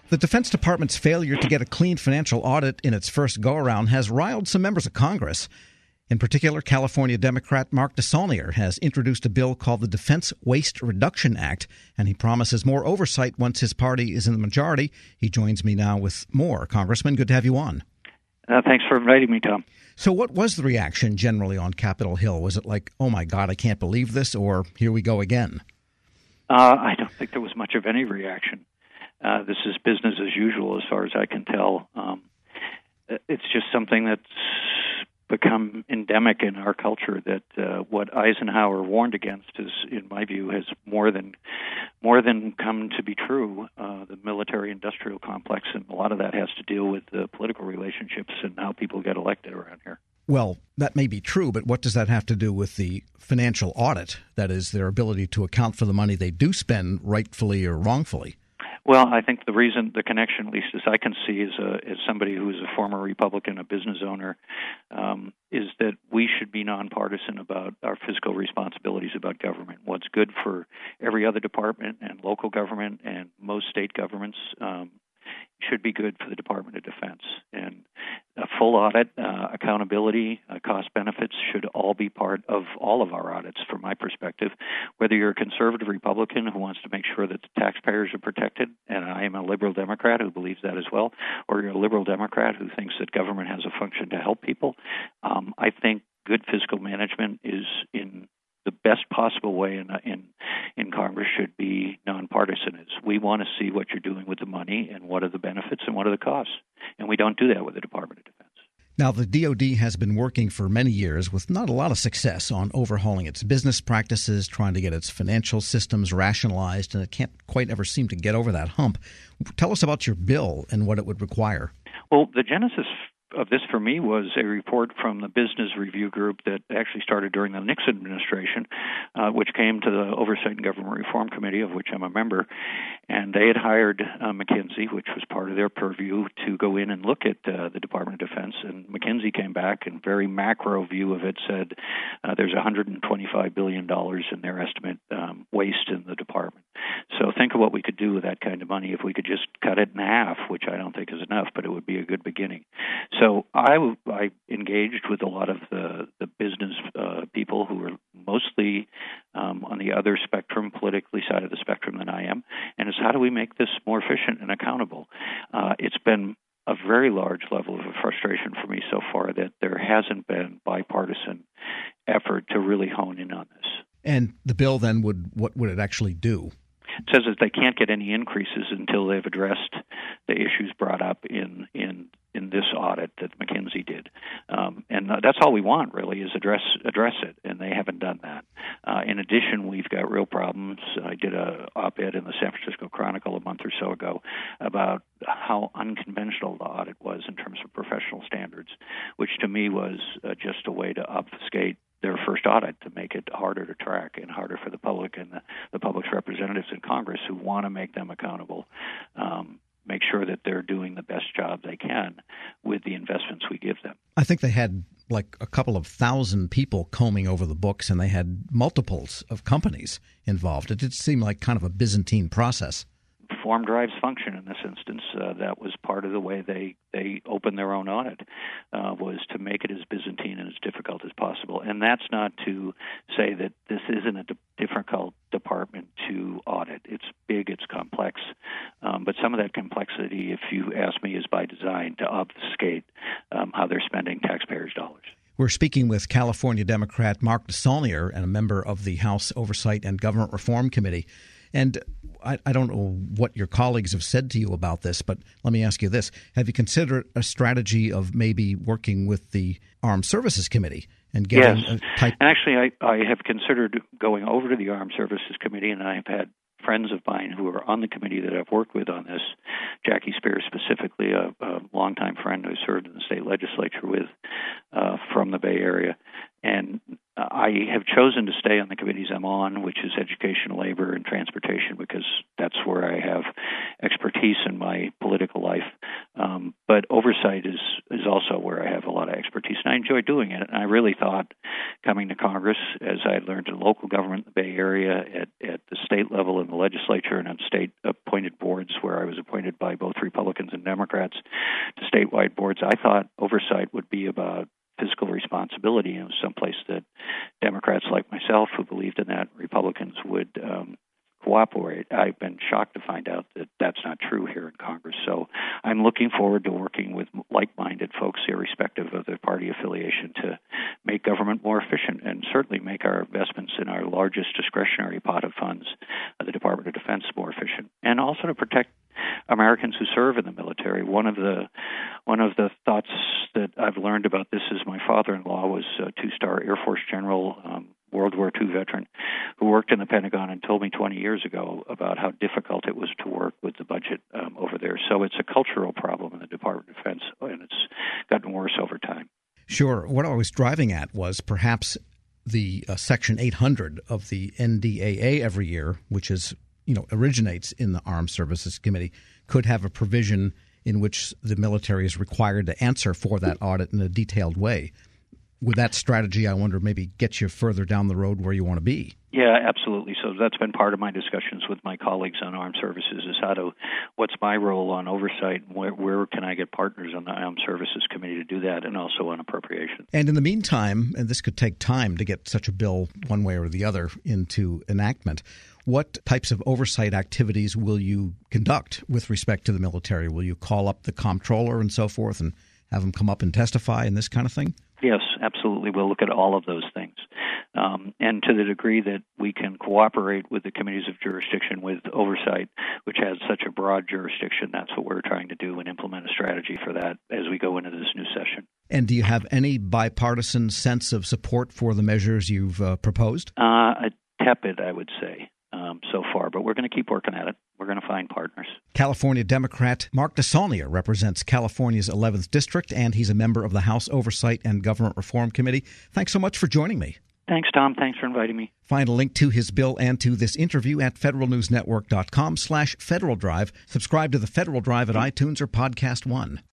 The Defense Department's failure to get a clean financial audit in its first go-around has riled some members of Congress. In particular, California Democrat Mark DeSaulnier has introduced a bill called the Defense Waste Reduction Act, and he promises more oversight once his party is in the majority. He joins me now with more. Congressman, good to have you on. Thanks for inviting me, Tom. So what was the reaction generally on Capitol Hill? Was it like, oh my God, I can't believe this, or here we go again? I don't think there was much of any reaction. This is business as usual as far as I can tell. It's just something that's become endemic in our culture, that what Eisenhower warned against is, in my view, has more than come to be true. The military-industrial complex, and a lot of that has to deal with the political relationships and how people get elected around here. Well, that may be true, but what does that have to do with the financial audit? That is, their ability to account for the money they do spend, rightfully or wrongfully. Well, I think the connection, at least as I can see, as somebody who is a former Republican, a business owner, is that we should be nonpartisan about our fiscal responsibilities about government. What's good for every other department and local government and most state governments should be good for the Department of Defense. And a full audit, accountability, cost benefits should all be part of all of our audits, from my perspective. Whether you're a conservative Republican who wants to make sure that the taxpayers are protected, and I am a liberal Democrat who believes that as well, or you're a liberal Democrat who thinks that government has a function to help people, I think good fiscal management is in the best possible way in Congress should be nonpartisan. We want to see what you're doing with the money and what are the benefits and what are the costs. And we don't do that with the Department of Defense. Now, the DoD has been working for many years with not a lot of success on overhauling its business practices, trying to get its financial systems rationalized, and it can't quite ever seem to get over that hump. Tell us about your bill and what it would require. Well, the genesis of this for me was a report from the Business Review Group that actually started during the Nixon administration, which came to the Oversight and Government Reform Committee, of which I'm a member, and they had hired McKinsey, which was part of their purview, to go in and look at the Department of Defense. And McKinsey came back and very macro view of it said there's $125 billion in their estimate waste in the department. So think of what we could do with that kind of money if we could just cut it in half, which I don't think is enough, but it would be a good beginning. So I engaged with a lot of the business people who are mostly on the other spectrum, politically side of the spectrum than I am, and it's how do we make this more efficient and accountable? It's been a very large level of frustration for me so far that there hasn't been bipartisan effort to really hone in on this. And the bill then what would it actually do? It says that they can't get any increases until they've addressed the issues brought up in this audit that McKinsey did. And that's all we want, really, is address it, and they haven't done that. In addition, we've got real problems. I did an op-ed in the San Francisco Chronicle a month or so ago about how unconventional the audit was in terms of professional standards, which to me was just a way to obfuscate their first audit to make it harder to track and harder for the public and the public's representatives in Congress who want to make them accountable, make sure that they're doing the best job they can with the investments we give them. I think they had like a couple of thousand people combing over the books, and they had multiples of companies involved. It did seem like kind of a Byzantine process. Form drives function in this instance. That was part of the way they opened their own audit, was to make it as Byzantine and as difficult as possible. And that's not to say that this isn't a difficult department to audit. It's big, it's complex, but some of that complexity, if you ask me, is by design to obfuscate how they're spending taxpayers' dollars. We're speaking with California Democrat Mark DeSaulnier, and a member of the House Oversight and Government Reform Committee. And I don't know what your colleagues have said to you about this, but let me ask you this. Have you considered a strategy of maybe working with the Armed Services Committee and getting a type? And actually, I have considered going over to the Armed Services Committee, and I have had friends of mine who are on the committee that I've worked with on this, Jackie Spears specifically, a longtime friend who served in the state legislature with from the Bay Area. And I have chosen to stay on the committees I'm on, which is education, labor, and transportation, because that's where I have expertise in my political life. But oversight is also where I have a lot of expertise, and I enjoy doing it. And I really thought coming to Congress, as I had learned in local government in the Bay Area, at the state level in the legislature and on state-appointed boards where I was appointed by both Republicans and Democrats to statewide boards. I thought oversight would be about fiscal responsibility, and it was someplace that Democrats like myself who believed in that, Republicans would cooperate. I've been shocked to find out that that's not true here in Congress. So I'm looking forward to working with like-minded folks, irrespective of their party affiliation, to make government more efficient and certainly make our investments in our largest discretionary pot of funds, the Department of Defense, more efficient, and also to protect Americans who serve in the military. One of the thoughts that I've learned about this is my father-in-law was a two-star Air Force general, World War II veteran, who worked in the Pentagon and told me 20 years ago about how difficult it was to work with the budget over there. So it's a cultural problem in the Department of Defense, and it's gotten worse over time. Sure. What I was driving at was perhaps the Section 800 of the NDAA every year, which is originates in the Armed Services Committee, could have a provision in which the military is required to answer for that audit in a detailed way. Would that strategy, I wonder, maybe get you further down the road where you want to be? Yeah, absolutely. So that's been part of my discussions with my colleagues on armed services is what's my role on oversight, and where can I get partners on the Armed Services Committee to do that, and also on appropriation. And in the meantime, and this could take time to get such a bill one way or the other into enactment, what types of oversight activities will you conduct with respect to the military? Will you call up the comptroller and so forth and have them come up and testify and this kind of thing? Yes, absolutely. We'll look at all of those things. And to the degree that we can cooperate with the committees of jurisdiction with oversight, which has such a broad jurisdiction, that's what we're trying to do and implement a strategy for that as we go into this new session. And do you have any bipartisan sense of support for the measures you've proposed? Tepid, I would say, so far, but we're going to keep working at it. We're going to find partners. California Democrat Mark DeSaulnier represents California's 11th District, and he's a member of the House Oversight and Government Reform Committee. Thanks so much for joining me. Thanks, Tom. Thanks for inviting me. Find a link to his bill and to this interview at federalnewsnetwork.com/Federal Drive. Subscribe to the Federal Drive at iTunes or Podcast One.